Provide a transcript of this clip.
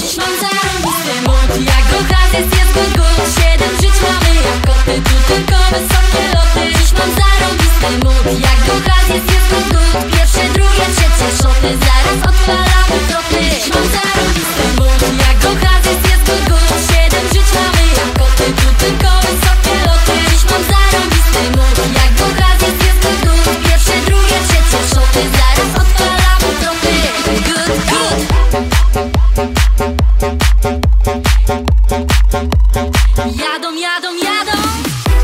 Dziś mam zarąbisty mood, jak do hazes jest good good. 7 żyć mamy jak koty, tu tylko wysokie loty. Dziś mam zarąbisty mood, jak do hazes jest good good. Pierwsze, drugie, trzecie szoty, zaraz odpalamy troty. Dziś mam zarąbisty mood, jak do hazes